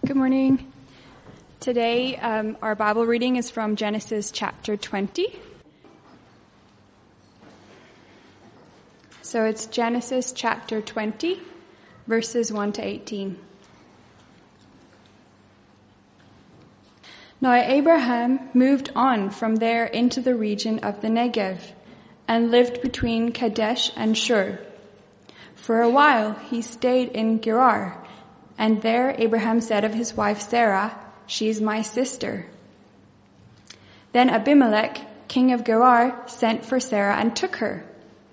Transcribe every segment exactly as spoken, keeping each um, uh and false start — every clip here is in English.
Good morning. Today, um, our Bible reading is from Genesis chapter twenty. So it's Genesis chapter twenty, verses one to eighteen. Now Abraham moved on from there into the region of the Negev and lived between Kadesh and Shur. For a while he stayed in Gerar, and there Abraham said of his wife Sarah, "She is my sister." Then Abimelech, king of Gerar, sent for Sarah and took her.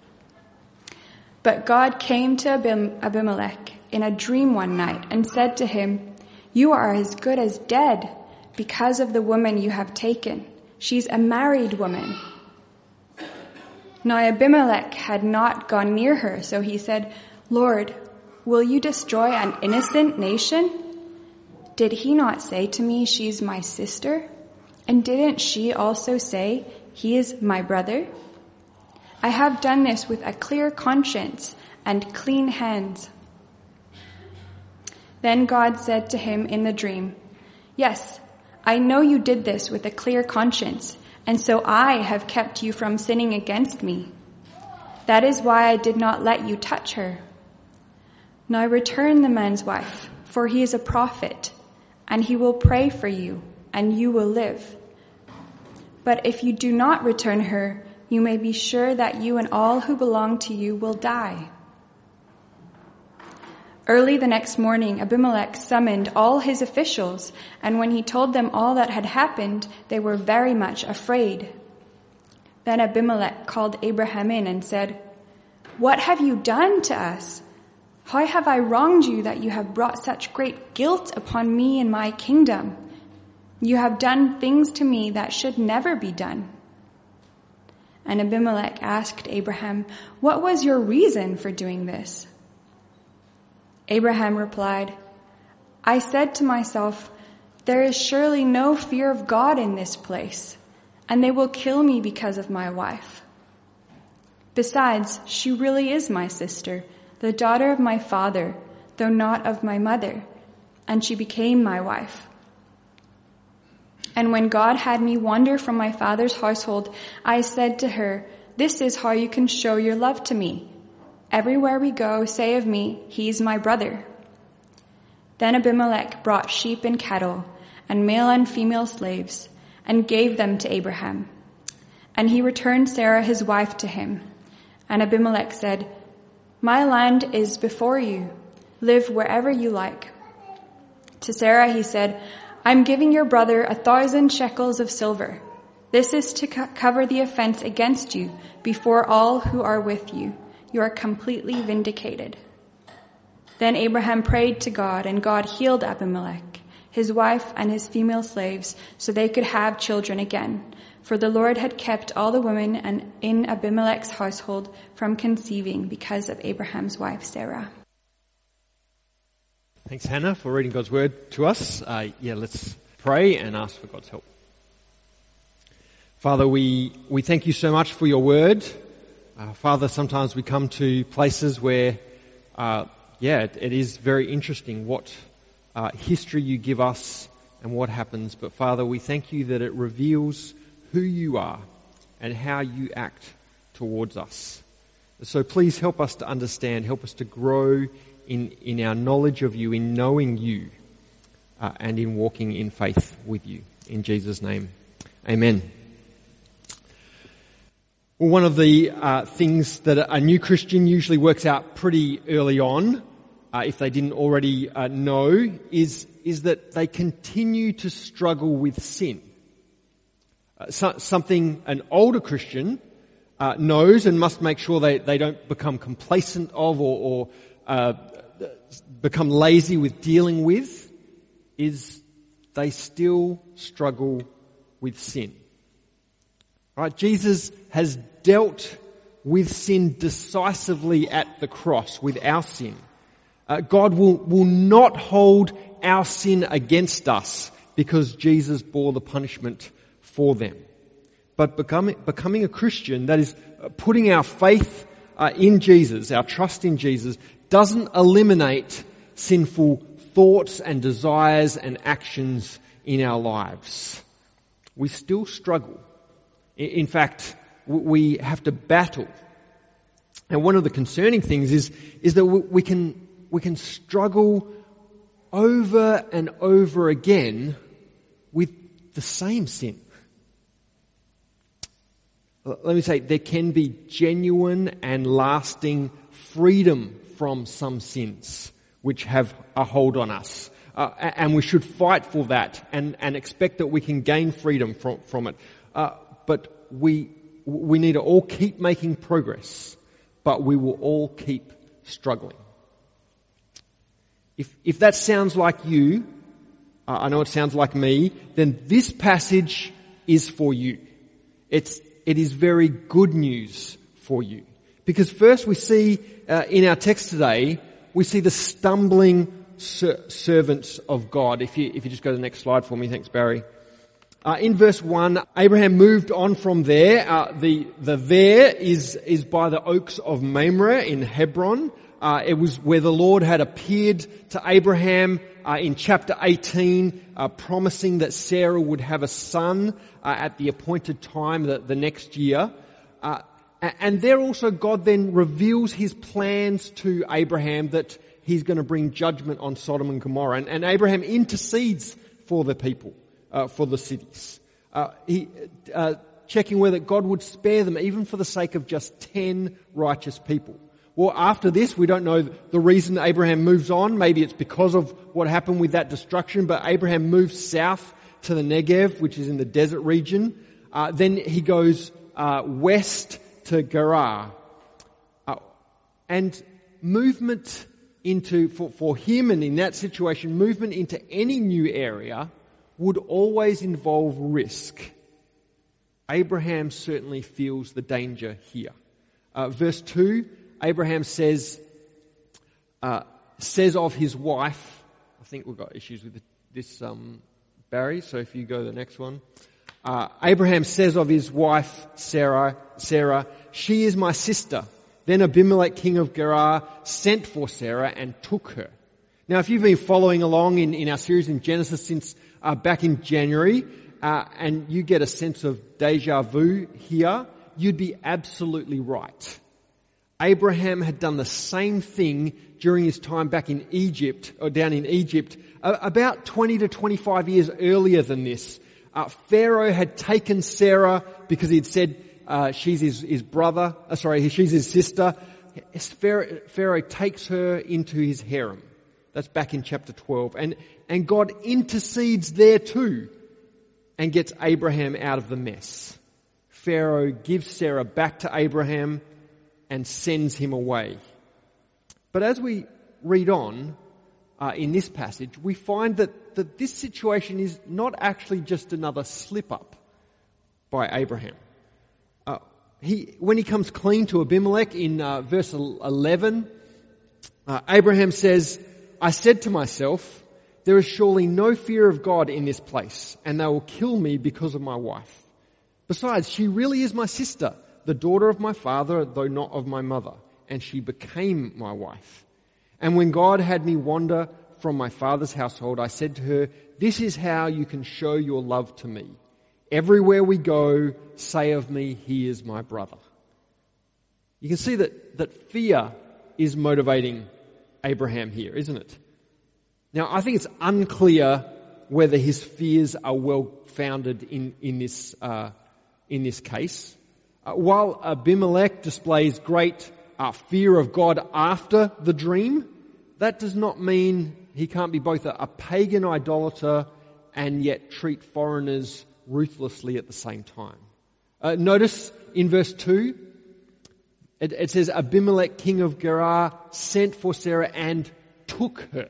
But God came to Abim- Abimelech in a dream one night and said to him, "You are as good as dead because of the woman you have taken. She's a married woman." Now Abimelech had not gone near her, so he said, "Lord, will you destroy an innocent nation? Did he not say to me, 'She's my sister'? And didn't she also say, 'He is my brother'? I have done this with a clear conscience and clean hands." Then God said to him in the dream, "Yes, I know you did this with a clear conscience, and so I have kept you from sinning against me. That is why I did not let you touch her. Now return the man's wife, for he is a prophet, and he will pray for you, and you will live. But if you do not return her, you may be sure that you and all who belong to you will die." Early the next morning, Abimelech summoned all his officials, and when he told them all that had happened, they were very much afraid. Then Abimelech called Abraham in and said, "What have you done to us? How have I wronged you that you have brought such great guilt upon me and my kingdom? You have done things to me that should never be done." And Abimelech asked Abraham, "What was your reason for doing this?" Abraham replied, "I said to myself, 'There is surely no fear of God in this place, and they will kill me because of my wife. Besides, she really is my sister, the daughter of my father, though not of my mother, and she became my wife. And when God had me wander from my father's household, I said to her, "This is how you can show your love to me. Everywhere we go, say of me, 'He's my brother.'" Then Abimelech brought sheep and cattle, and male and female slaves, and gave them to Abraham. And he returned Sarah his wife to him. And Abimelech said, "My land is before you. Live wherever you like." To Sarah he said, "I'm giving your brother a thousand shekels of silver. This is to co- cover the offense against you before all who are with you. You are completely vindicated." Then Abraham prayed to God, and God healed Abimelech, his wife, and his female slaves, so they could have children again. For the Lord had kept all the women and in Abimelech's household from conceiving because of Abraham's wife Sarah. Thanks, Hannah, for reading God's word to us. Uh, yeah, let's pray and ask for God's help. Father, we, we thank you so much for your word. Uh, Father, sometimes we come to places where, uh, yeah, it, it is very interesting what uh, history you give us and what happens. But Father, we thank you that it reveals who you are and how you act towards us. So please help us to understand, help us to grow in, in our knowledge of you, in knowing you, uh, and in walking in faith with you. In Jesus' name, amen. Well, one of the uh, things that a new Christian usually works out pretty early on, uh, if they didn't already uh, know, is, is that they continue to struggle with sin. Uh, so, something an older Christian uh, knows and must make sure they, they don't become complacent of or, or uh, become lazy with dealing with is they still struggle with sin. Right? Jesus has dealt with sin decisively at the cross, with our sin. Uh, God will, will not hold our sin against us because Jesus bore the punishment for them. But becoming, becoming a Christian, that is putting our faith uh, in Jesus, our trust in Jesus, doesn't eliminate sinful thoughts and desires and actions in our lives. We still struggle. In fact, we have to battle. And one of the concerning things is, is that we can, we can struggle over and over again with the same sin. Let me say, there can be genuine and lasting freedom from some sins which have a hold on us. Uh, and we should fight for that and, and expect that we can gain freedom from, from it. Uh, but we, we need to all keep making progress, but we will all keep struggling. If, if that sounds like you, uh, I know it sounds like me, then this passage is for you. It's, it is very good news for you. Because first we see, uh, in our text today, we see the stumbling ser- servants of God. If you, if you just go to the next slide for me, thanks Barry. Uh, in verse one, Abraham moved on from there. Uh, the, the there is, is by the oaks of Mamre in Hebron. Uh, it was where the Lord had appeared to Abraham uh, in chapter eighteen, uh, promising that Sarah would have a son uh, at the appointed time, the, the next year. Uh, and there also God then reveals his plans to Abraham that he's going to bring judgment on Sodom and Gomorrah. And, and Abraham intercedes for the people, uh, for the cities. Uh, he, uh, checking whether God would spare them even for the sake of just ten righteous people. Well, after this, we don't know the reason Abraham moves on. Maybe it's because of what happened with that destruction, but Abraham moves south to the Negev, which is in the desert region. Uh, then he goes uh, west to Gerar. Uh, and movement into, for, for him and in that situation, movement into any new area would always involve risk. Abraham certainly feels the danger here. Uh, verse two, Abraham says, uh, says of his wife, I think we've got issues with this, um, Barry, so if you go to the next one. Uh, Abraham says of his wife, Sarah, Sarah, she is my sister. Then Abimelech, king of Gerar, sent for Sarah and took her. Now, if you've been following along in, in our series in Genesis since uh, back in January, uh, and you get a sense of deja vu here, you'd be absolutely right. Abraham had done the same thing during his time back in Egypt, or down in Egypt, uh, about twenty to twenty-five years earlier than this. Uh, Pharaoh had taken Sarah because he'd said uh, she's his, his brother, uh, sorry, she's his sister. Pharaoh, Pharaoh takes her into his harem. That's back in chapter twelve. And, and God intercedes there too and gets Abraham out of the mess. Pharaoh gives Sarah back to Abraham and sends him away. But as we read on uh, in this passage, we find that, that this situation is not actually just another slip-up by Abraham. Uh, he, when he comes clean to Abimelech in uh, verse eleven, uh, Abraham says, I said to myself, there is surely no fear of God in this place, and they will kill me because of my wife. Besides, she really is my sister, the daughter of my father, though not of my mother, and she became my wife. And when God had me wander from my father's household, I said to her, this is how you can show your love to me. Everywhere we go, say of me, he is my brother. You can see that, that fear is motivating Abraham here, isn't it? Now, I think it's unclear whether his fears are well founded in, in this, uh, in this case. Uh, while Abimelech displays great uh, fear of God after the dream, that does not mean he can't be both a, a pagan idolater and yet treat foreigners ruthlessly at the same time. Uh, notice in verse two, it, it says Abimelech, king of Gerar, sent for Sarah and took her.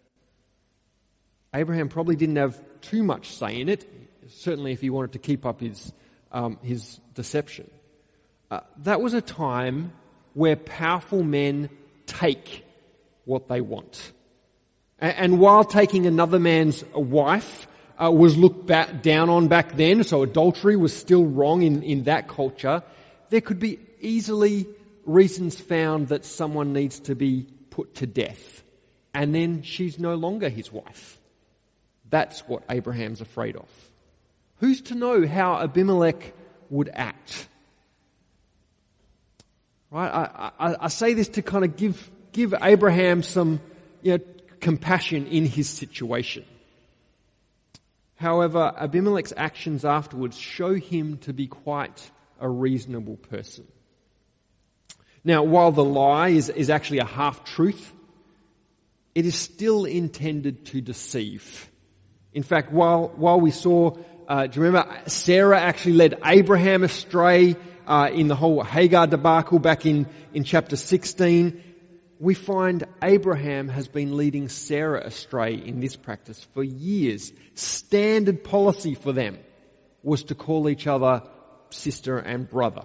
Abraham probably didn't have too much say in it, certainly if he wanted to keep up his um, his deception. Uh, that was a time where powerful men take what they want. And, and while taking another man's wife uh, was looked back, down on back then, so adultery was still wrong in, in that culture, there could be easily reasons found that someone needs to be put to death. and then she's no longer his wife. That's what Abraham's afraid of. Who's to know how Abimelech would act? Right? I, I, I say this to kind of give give Abraham some, you know, compassion in his situation. However, Abimelech's actions afterwards show him to be quite a reasonable person. Now, while the lie is, is actually a half-truth, it is still intended to deceive. In fact, while while we saw, uh, do you remember, Sarah actually led Abraham astray uh, in the whole Hagar debacle back in, in chapter sixteen, we find Abraham has been leading Sarah astray in this practice for years. Standard policy for them was to call each other sister and brother.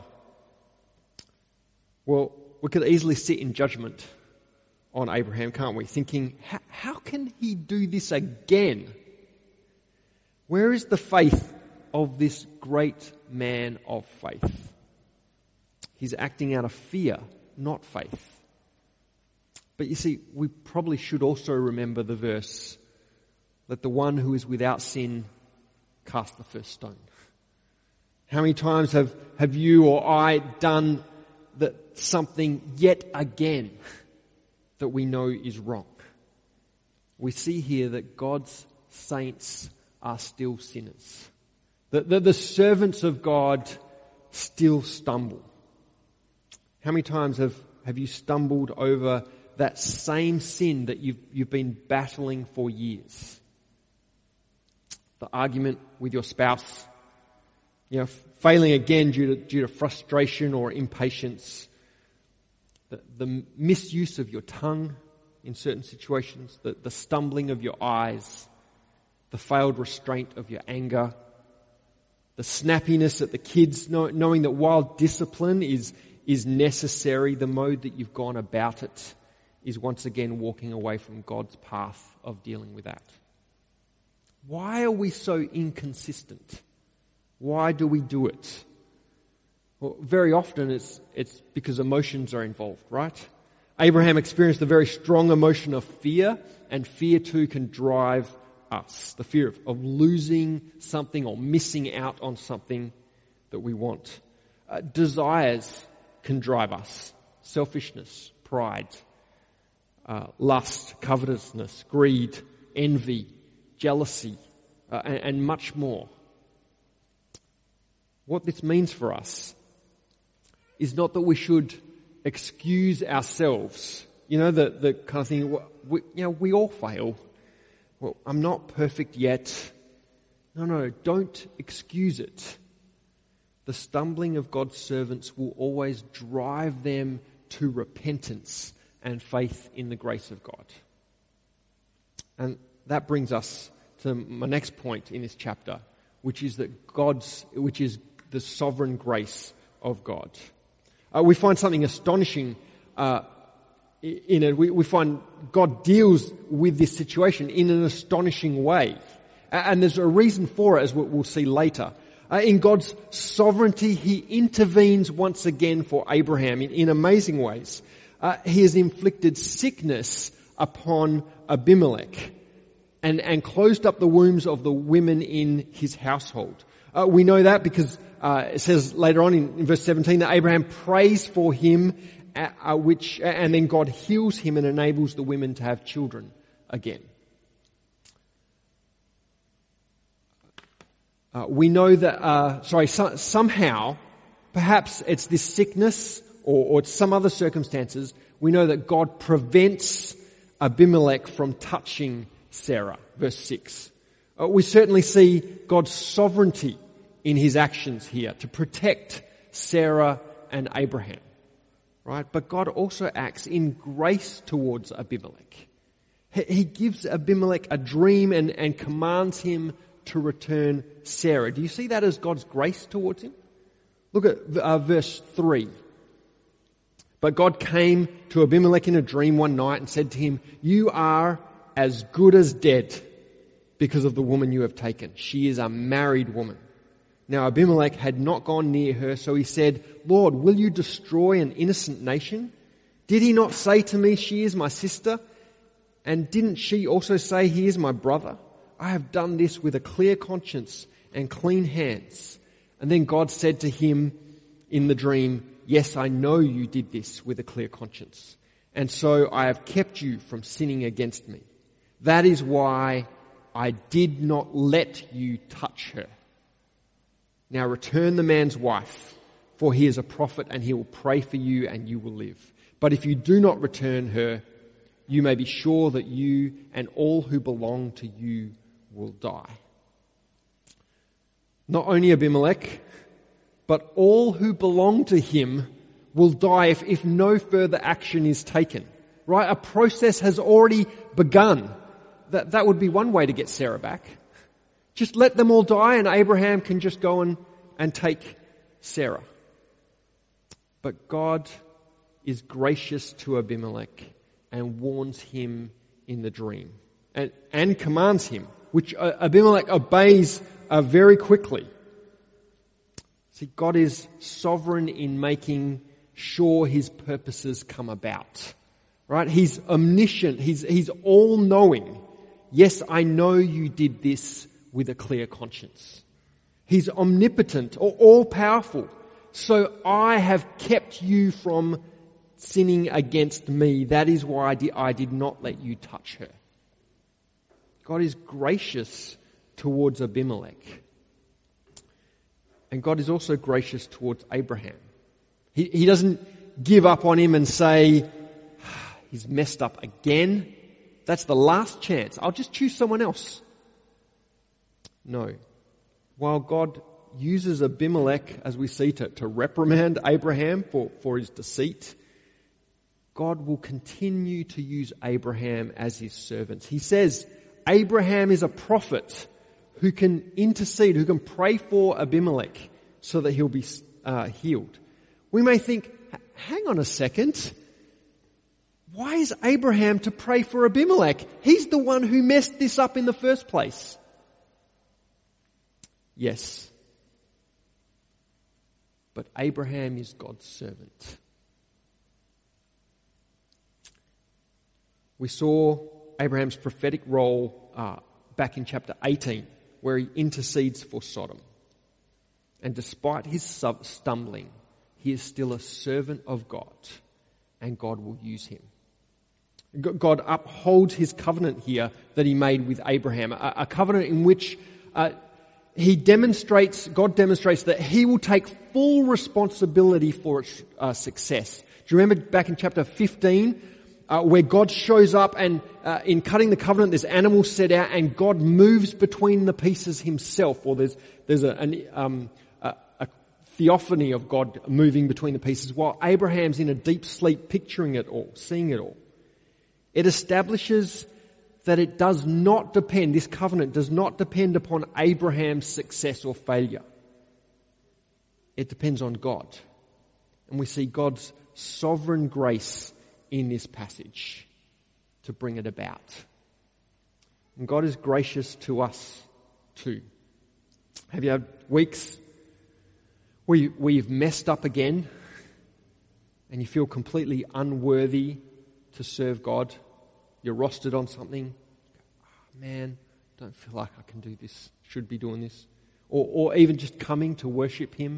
Well, we could easily sit in judgment on Abraham, can't we? Thinking, how, how can he do this again? Where is the faith of this great man of faith? He's acting out of fear, not faith. But you see, we probably should also remember the verse, let the one who is without sin cast the first stone. How many times have, have you or I done that something yet again that we know is wrong? We see here that God's saints are still sinners. That the, the servants of God still stumble. How many times have, have you stumbled over that same sin that you've, you've been battling for years? The argument with your spouse, you know, failing again due to, due to frustration or impatience, the, the misuse of your tongue in certain situations, the, the stumbling of your eyes, the failed restraint of your anger, the snappiness at the kids, know, knowing that while discipline is, is necessary, the mode that you've gone about it is once again walking away from God's path of dealing with that. Why are we so inconsistent? Why do we do it? Well, very often it's it's because emotions are involved, right? Abraham experienced a very strong emotion of fear, and fear too can drive us. The fear of, of losing something or missing out on something that we want. Uh, desires can drive us. Selfishness, pride, Uh, lust, covetousness, greed, envy, jealousy, uh, and, and much more. What this means for us is not that we should excuse ourselves. You know, the, the kind of thing, we, you know, we all fail. Well, I'm not perfect yet. No, no, don't excuse it. The stumbling of God's servants will always drive them to repentance and faith in the grace of God. And that brings us to my next point in this chapter, which is that God's, which is the sovereign grace of God. Uh, we find something astonishing uh, in it. We, we find God deals with this situation in an astonishing way, and there's a reason for it, as we'll see later. Uh, in God's sovereignty, He intervenes once again for Abraham in, in amazing ways. Uh, he has inflicted sickness upon Abimelech and, and closed up the wombs of the women in his household. Uh, we know that because uh, it says later on in, in verse seventeen that Abraham prays for him, uh, uh, which and then God heals him and enables the women to have children again. Uh, we know that, uh, sorry, so, somehow, perhaps it's this sickness or, or it's some other circumstances, we know that God prevents Abimelech from touching Sarah. Verse six. Uh, we certainly see God's sovereignty in His actions here to protect Sarah and Abraham. Right? But God also acts in grace towards Abimelech. He, he gives Abimelech a dream and, and commands him to return Sarah. Do you see that as God's grace towards him? Look at uh, verse three. But God came to Abimelech in a dream one night and said to him, "You are as good as dead because of the woman you have taken. She is a married woman." Now Abimelech had not gone near her, so he said, "Lord, will you destroy an innocent nation? Did he not say to me, 'She is my sister'?" And didn't she also say, he is my brother? I have done this with a clear conscience and clean hands. And then God said to him in the dream, yes, I know you did this with a clear conscience. And so I have kept you from sinning against me. That is why I did not let you touch her. Now return the man's wife, for he is a prophet and he will pray for you and you will live. But if you do not return her, you may be sure that you and all who belong to you will die. Not only Abimelech, but all who belong to him will die if, if no further action is taken. Right? A process has already begun. That, that would be one way to get Sarah back. Just let them all die and Abraham can just go and, and take Sarah. But God is gracious to Abimelech and warns him in the dream and, and commands him, which Abimelech obeys uh, very quickly. See, God is sovereign in making sure his purposes come about. Right? He's omniscient. He's, he's all-knowing. Yes, I know you did this with a clear conscience. He's omnipotent or all-powerful. So I have kept you from sinning against me. That is why I did, I did not let you touch her. God is gracious towards Abimelech. And God is also gracious towards Abraham. He, he doesn't give up on him and say, he's messed up again. That's the last chance. I'll just choose someone else. No. While God uses Abimelech, as we see, to, to reprimand Abraham for, for his deceit, God will continue to use Abraham as his servants. He says Abraham is a prophet who can intercede, who can pray for Abimelech so that he'll be uh, healed. We may think, hang on a second. Why is Abraham to pray for Abimelech? He's the one who messed this up in the first place. Yes. But Abraham is God's servant. We saw Abraham's prophetic role uh, back in chapter eighteen, where he intercedes for Sodom. And despite his stumbling, he is still a servant of God, and God will use him. God upholds his covenant here that he made with Abraham, a, a covenant in which uh, he demonstrates, God demonstrates that he will take full responsibility for its uh, success. Do you remember back in chapter fifteen, uh, where God shows up and uh, in cutting the covenant, there's animals set out and God moves between the pieces himself, or there's there's a, an, um, a, a theophany of God moving between the pieces while Abraham's in a deep sleep picturing it all, seeing it all. It establishes that it does not depend, this covenant does not depend upon Abraham's success or failure. It depends on God. And we see God's sovereign grace in this passage to bring it about. And God is gracious to us too. Have you had weeks where, you, where you've messed up again and you feel completely unworthy to serve God? You're rostered on something. Oh, man, don't feel like I can do this. Should be doing this. Or, or even just coming to worship him.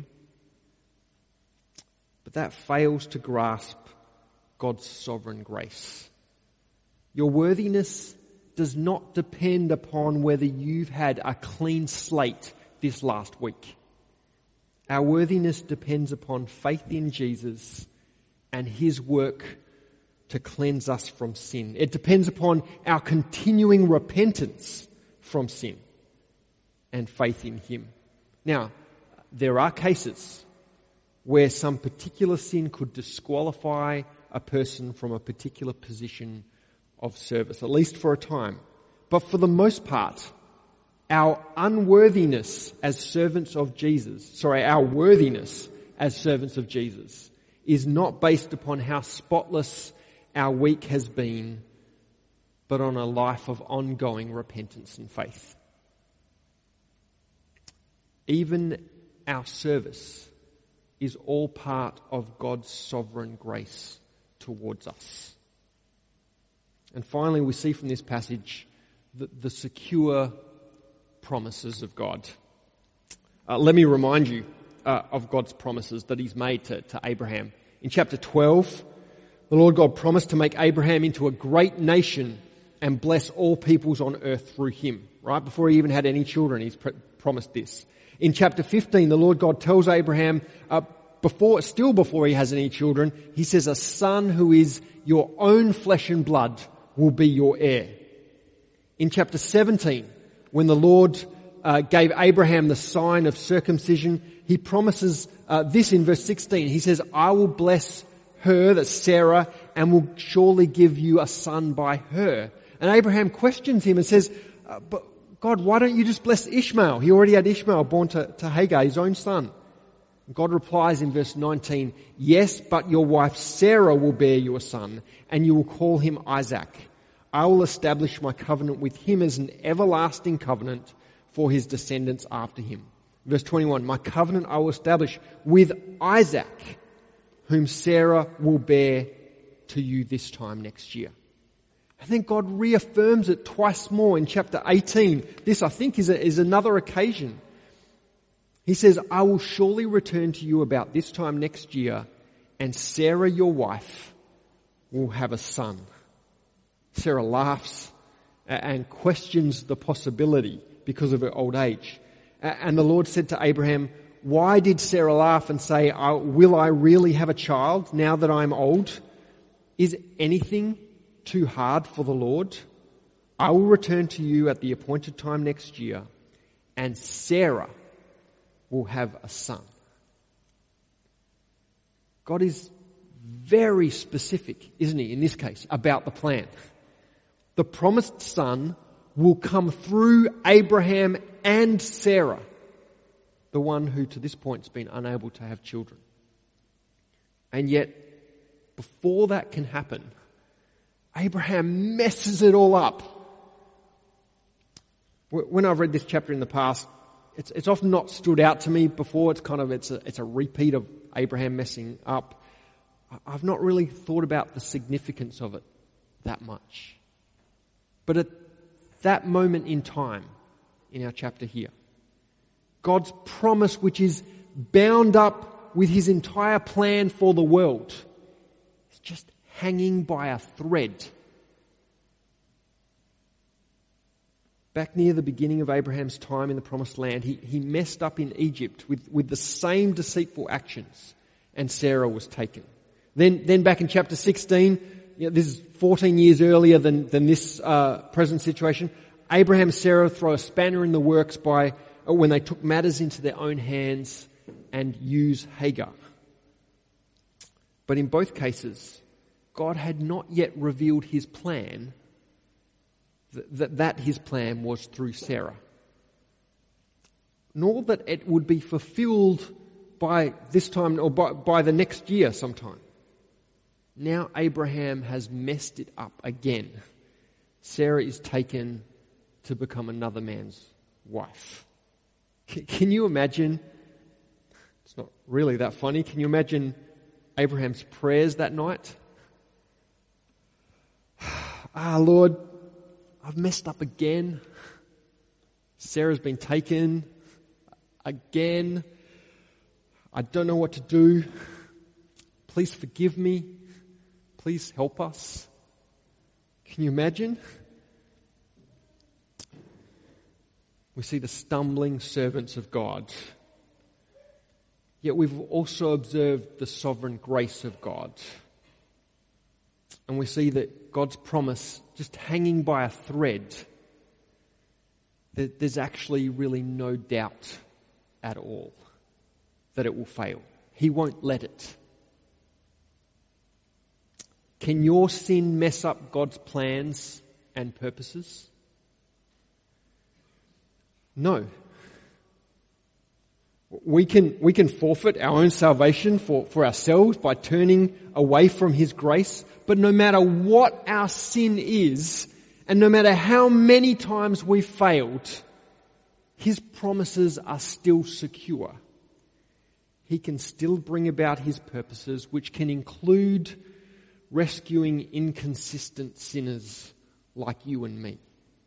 But that fails to grasp God's sovereign grace. Your worthiness does not depend upon whether you've had a clean slate this last week. Our worthiness depends upon faith in Jesus and his work to cleanse us from sin. It depends upon our continuing repentance from sin and faith in him. Now, there are cases where some particular sin could disqualify a person from a particular position of service, at least for a time. But for the most part, our unworthiness as servants of Jesus, sorry, our worthiness as servants of Jesus is not based upon how spotless our week has been, but on a life of ongoing repentance and faith. Even our service is all part of God's sovereign grace towards us. And finally, we see from this passage the, the secure promises of God. Uh, let me remind you uh, of God's promises that he's made to, to Abraham. In chapter twelve, the Lord God promised to make Abraham into a great nation and bless all peoples on earth through him. Right before he even had any children, he's pr- promised this. In chapter fifteen, the Lord God tells Abraham, uh, before, still before he has any children, he says, a son who is your own flesh and blood will be your heir. In chapter seventeen, when the Lord uh, gave Abraham the sign of circumcision, he promises uh, this in verse sixteen. He says, I will bless her, that's Sarah, and will surely give you a son by her. And Abraham questions him and says, uh, but God, why don't you just bless Ishmael? He already had Ishmael born to, to Hagar, his own son. God replies in verse nineteen, yes, but your wife Sarah will bear you a son, and you will call him Isaac. I will establish my covenant with him as an everlasting covenant for his descendants after him. Verse twenty-one, my covenant I will establish with Isaac, whom Sarah will bear to you this time next year. And then God reaffirms it twice more in chapter eighteen. This, I think, is, a, is another occasion. He says, I will surely return to you about this time next year, and Sarah, your wife, will have a son. Sarah laughs and questions the possibility because of her old age. And the Lord said to Abraham, why did Sarah laugh and say, will I really have a child now that I'm old? Is anything too hard for the Lord? I will return to you at the appointed time next year, and Sarah will have a son. God is very specific, isn't he, in this case, about the plan. The promised son will come through Abraham and Sarah, the one who to this point has been unable to have children. And yet, before that can happen, Abraham messes it all up. When I've read this chapter in the past, it's, it's often not stood out to me before. It's kind of, it's a, it's a repeat of Abraham messing up. I've not really thought about the significance of it that much. But at that moment in time, in our chapter here, God's promise, which is bound up with his entire plan for the world, is just hanging by a thread. Back near the beginning of Abraham's time in the promised land, he, he messed up in Egypt with, with the same deceitful actions, and Sarah was taken. Then, then back in chapter sixteen, you know, this is fourteen years earlier than, than this uh, present situation, Abraham and Sarah throw a spanner in the works by when they took matters into their own hands and use Hagar. But in both cases, God had not yet revealed his plan, that, that his plan was through Sarah. Nor that it would be fulfilled by this time or by, by the next year sometime. Now Abraham has messed it up again. Sarah is taken to become another man's wife. C- can you imagine? It's not really that funny. Can you imagine Abraham's prayers that night? Ah, Lord, I've messed up again. Sarah's been taken again. I don't know what to do. Please forgive me. Please help us. Can you imagine? We see the stumbling servants of God. Yet we've also observed the sovereign grace of God. And we see that God's promise just hanging by a thread, that there's actually really no doubt at all that it will fail. He won't let it. Can your sin mess up God's plans and purposes? No. We can, we can forfeit our own salvation for, for ourselves by turning away from his grace. But no matter what our sin is, and no matter how many times we've failed, his promises are still secure. He can still bring about his purposes, which can include rescuing inconsistent sinners like you and me.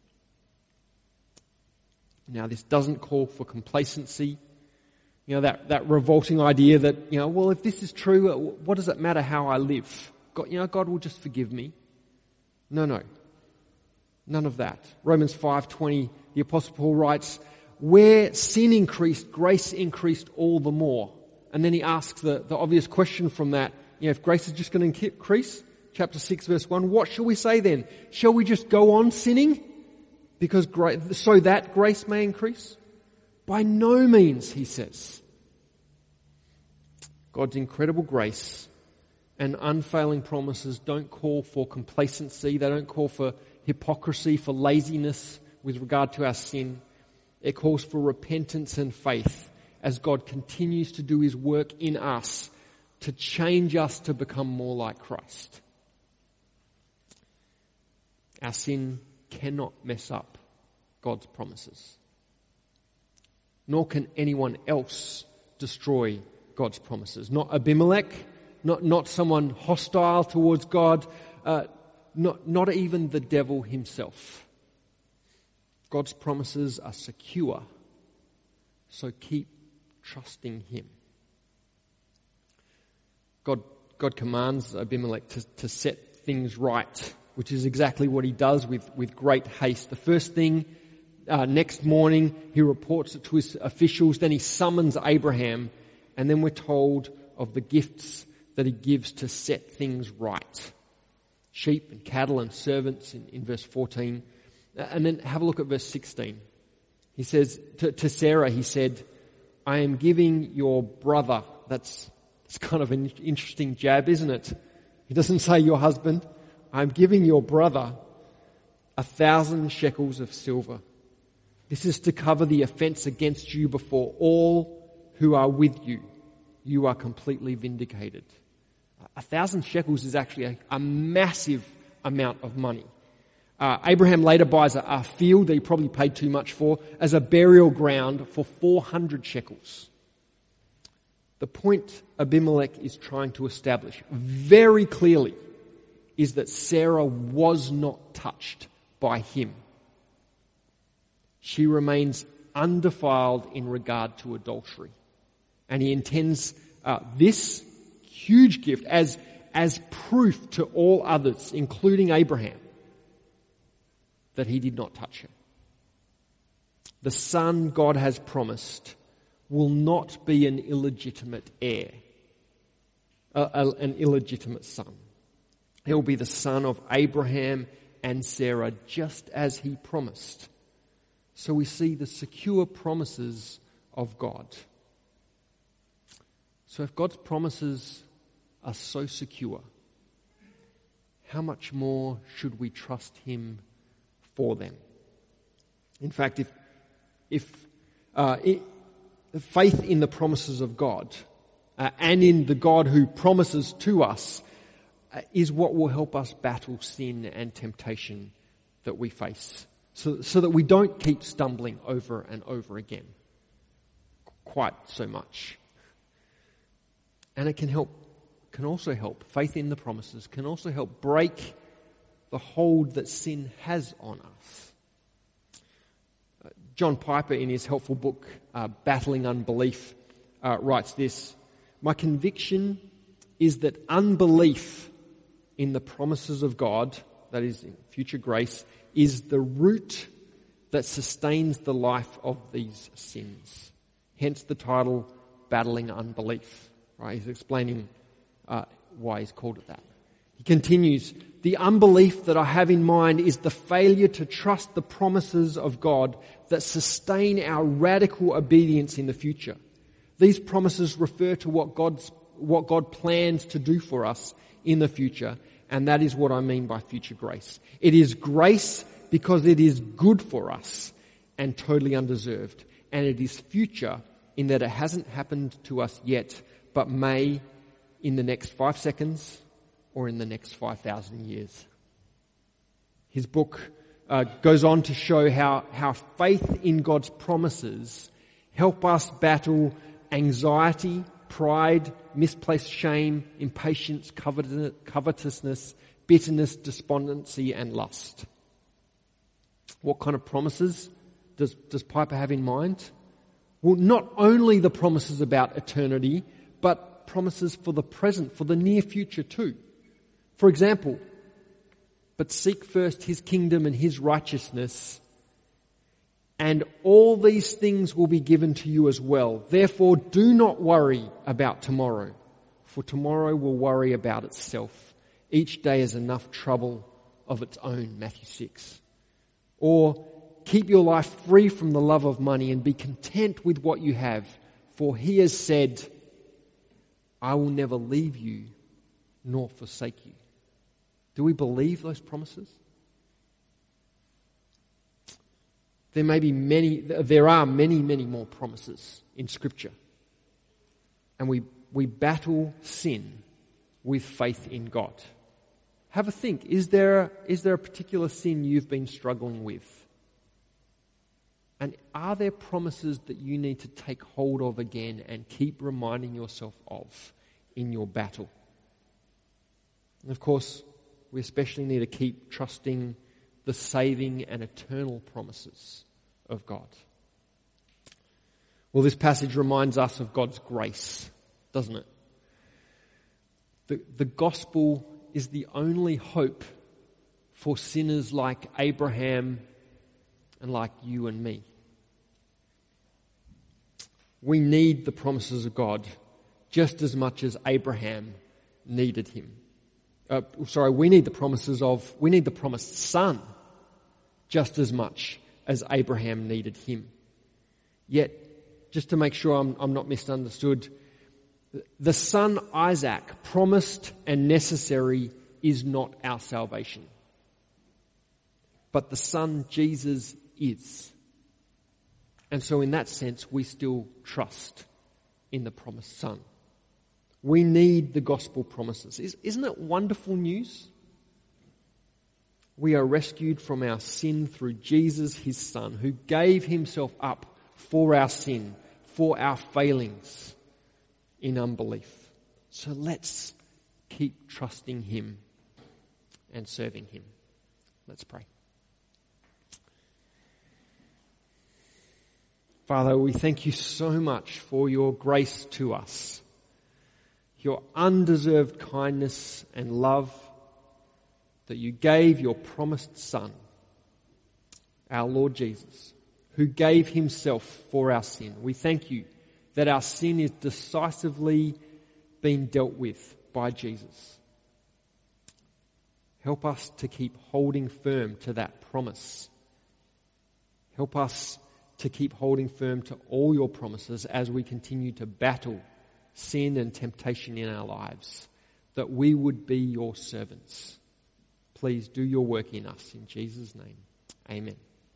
Now, this doesn't call for complacency. You know, that, that revolting idea that, you know, well, if this is true, what does it matter how I live? God, you know, God will just forgive me. No, no. None of that. Romans five twenty, the Apostle Paul writes, where sin increased, grace increased all the more. And then he asks the, the obvious question from that, you know, if grace is just going to increase, chapter six verse one, what shall we say then? Shall we just go on sinning because gra- so that grace may increase? By no means, he says. God's incredible grace and unfailing promises don't call for complacency. They don't call for hypocrisy, for laziness with regard to our sin. It calls for repentance and faith as God continues to do his work in us to change us to become more like Christ. Our sin cannot mess up God's promises. Nor can anyone else destroy God's promises. Not Abimelech, not, not someone hostile towards God, uh, not, not even the devil himself. God's promises are secure, so keep trusting him. God, God commands Abimelech to, to set things right, which is exactly what he does with, with great haste. The first thing, uh, next morning, he reports it to his officials, then he summons Abraham, and then we're told of the gifts that he gives to set things right. Sheep and cattle and servants in, in verse fourteen. And then have a look at verse sixteen. He says, to, to Sarah, he said, I am giving your brother. That's, that's kind of an interesting jab, isn't it? He doesn't say your husband. I'm giving your brother a thousand shekels of silver. This is to cover the offense against you before all who are with you. You are completely vindicated. A thousand shekels is actually a, a massive amount of money. Uh, Abraham later buys a, a field that he probably paid too much for as a burial ground for four hundred shekels. The point Abimelech is trying to establish very clearly is that Sarah was not touched by him. She remains undefiled in regard to adultery. And he intends uh, this huge gift as, as proof to all others, including Abraham, that he did not touch her. The son God has promised will not be an illegitimate heir, uh, uh, an illegitimate son. He will be the son of Abraham and Sarah, just as he promised. So we see the secure promises of God. So if God's promises are so secure, how much more should we trust him for them? In fact, if if uh, it, faith in the promises of God uh, and in the God who promises to us uh, is what will help us battle sin and temptation that we face, so, so that we don't keep stumbling over and over again quite so much. And it can help, can also help, faith in the promises can also help break the hold that sin has on us. Uh, John Piper, in his helpful book, uh, Battling Unbelief, uh, writes this: my conviction is that unbelief in the promises of God, that is, in future grace, is the root that sustains the life of these sins. Hence the title, Battling Unbelief. Right? He's explaining uh, why he's called it that. He continues, the unbelief that I have in mind is the failure to trust the promises of God that sustain our radical obedience in the future. These promises refer to what God's, what God plans to do for us in the future, and that is what I mean by future grace. It is grace because it is good for us and totally undeserved, and it is future in that it hasn't happened to us yet, but may in the next five seconds or in the next five thousand years. His book uh, goes on to show how, how faith in God's promises help us battle anxiety, pride, misplaced shame, impatience, covetousness, bitterness, despondency, and lust. What kind of promises does, does Piper have in mind? Well, not only the promises about eternity, but promises for the present, for the near future too. For example, but seek first his kingdom and his righteousness, and all these things will be given to you as well. Therefore, do not worry about tomorrow, for tomorrow will worry about itself. Each day has enough trouble of its own, Matthew six. Or, keep your life free from the love of money and be content with what you have, for he has said, I will never leave you nor forsake you. Do we believe those promises? There may be many, there are many, many more promises in Scripture. And we, we battle sin with faith in God. Have a think. Is there a, is there a particular sin you've been struggling with? And are there promises that you need to take hold of again and keep reminding yourself of in your battle? And of course, we especially need to keep trusting the saving and eternal promises of God. Well, this passage reminds us of God's grace, doesn't it? The, the gospel is the only hope for sinners like Abraham and like you and me. We need the promises of God just as much as Abraham needed him. Uh, sorry, we need the promises of, we need the promised son just as much as Abraham needed him. Yet, just to make sure I'm, I'm not misunderstood, the son Isaac, promised and necessary, is not our salvation. But the son Jesus is. And so in that sense, we still trust in the promised son. We need the gospel promises. Isn't it wonderful news? We are rescued from our sin through Jesus, his son, who gave himself up for our sin, for our failings in unbelief. So let's keep trusting him and serving him. Let's pray. Father, we thank you so much for your grace to us, your undeserved kindness and love that you gave your promised Son, our Lord Jesus, who gave himself for our sin. We thank you that our sin is decisively being dealt with by Jesus. Help us to keep holding firm to that promise. Help us to keep holding firm to all your promises as we continue to battle sin and temptation in our lives, that we would be your servants. Please do your work in us. In Jesus' name, amen.